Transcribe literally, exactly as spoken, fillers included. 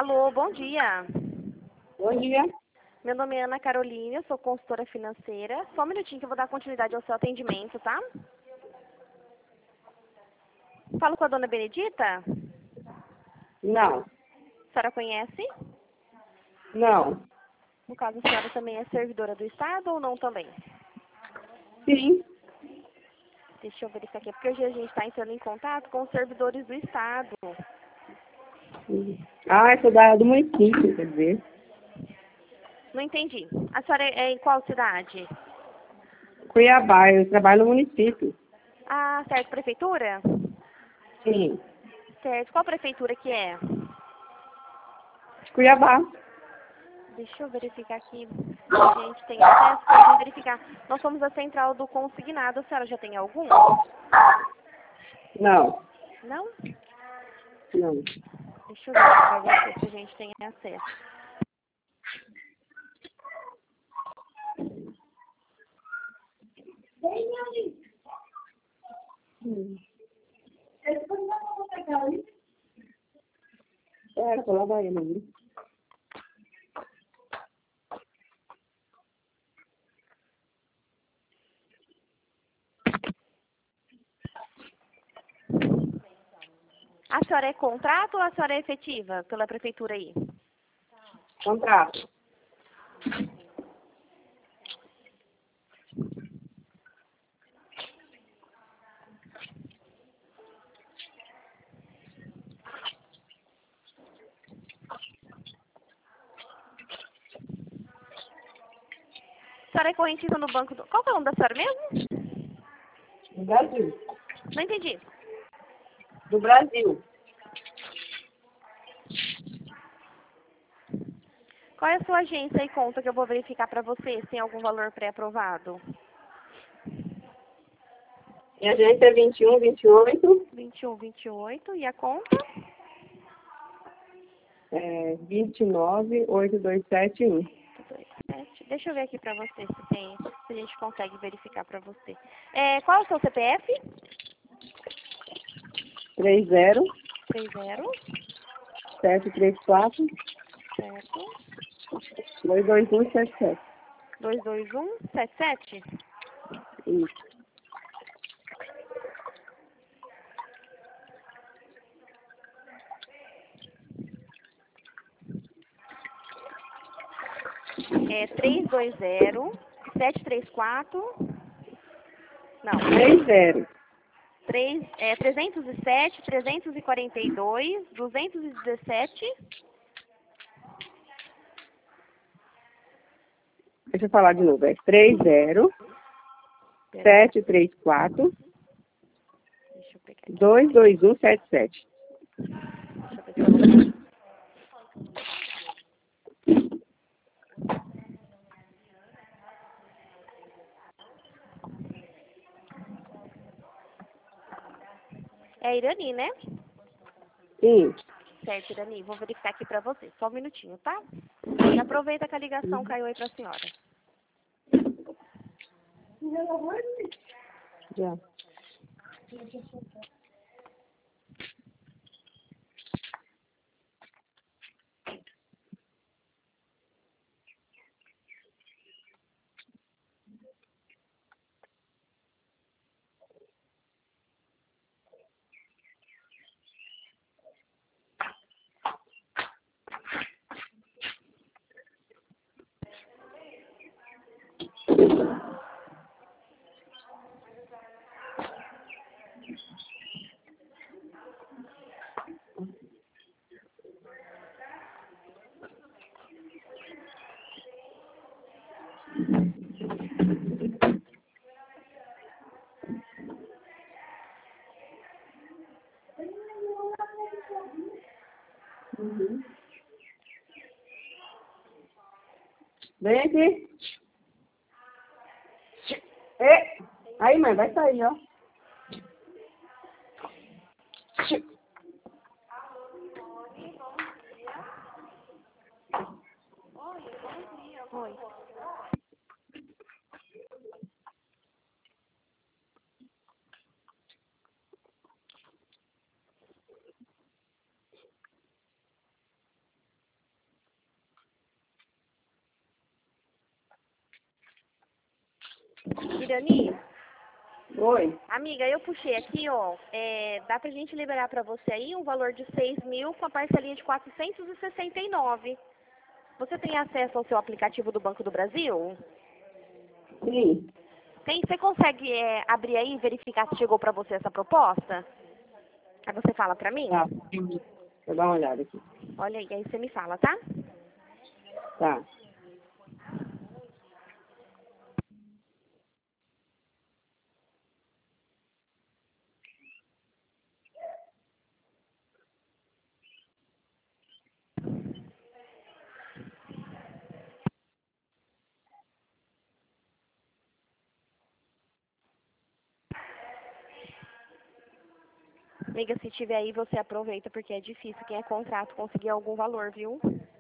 Alô, bom dia. Bom dia. Meu nome é Ana Carolina, eu sou consultora financeira. Só um minutinho que eu vou dar continuidade ao seu atendimento, tá? Falo com a dona Benedita? Não. A senhora conhece? Não. No caso, a senhora também é servidora do Estado ou não também? Sim. Deixa eu verificar aqui, porque hoje a gente está entrando em contato com os servidores do Estado. Ah, eu sou da, do município, quer dizer. Não entendi. A senhora é em qual cidade? Cuiabá, eu trabalho no município. Ah, certo, prefeitura? Sim. Certo, qual prefeitura que é? Cuiabá. Deixa eu verificar aqui se a gente tem acesso para verificar. Nós somos a central do consignado. A senhora já tem algum? Não. Não? Não. Deixa eu verificar aqui se a gente tem acesso. Hum. É, tô lá vai, não. A senhora é contrato ou a senhora é efetiva pela prefeitura aí? Contrato. A senhora é correntiva no banco do... Qual que é o nome da senhora mesmo? Do Brasil. Não entendi. Do Brasil. Qual é a sua agência e conta que eu vou verificar para você se tem algum valor pré-aprovado? Minha agência é vinte e um, vinte e oito. vinte e um, vinte e oito. E a conta? É, vinte e nove, oito dois sete um. dois, sete. Deixa eu ver aqui para você se tem, se a gente consegue verificar para você. É, qual é o seu C P F? três zero, três zero, sete três quatro, certo. dois dois um sete sete. dois dois um, sete sete. Isso. É três dois zero, sete três quatro. Não. três zero. três, é, trezentos e sete, trezentos e quarenta e dois, duzentos e dezessete. Deixa eu falar de novo. É três zero, sete três quatro, Deixa eu pegar aqui. dois dois um sete sete. Deixa eu ver se eu vou... É Irani, né? Sim. Certo, Irani. Vou verificar aqui pra você. Só um minutinho, tá? Já aproveita que a ligação caiu aí pra senhora. Já. Uhum. Vem aqui. É. Aí, mãe, vai sair, ó. Oi. Irani, Oi. amiga, eu puxei aqui, ó, é, dá pra gente liberar pra você aí um valor de seis mil com a parcelinha de quatrocentos e sessenta e nove. Você tem acesso ao seu aplicativo do Banco do Brasil? Sim. Tem, você consegue é, abrir aí e verificar se chegou pra você essa proposta? Aí você fala pra mim? Tá. Deixa eu dar uma olhada aqui. Olha aí, aí você me fala, tá? Tá. Amiga, se tiver aí, você aproveita, porque é difícil quem é contrato conseguir algum valor, viu?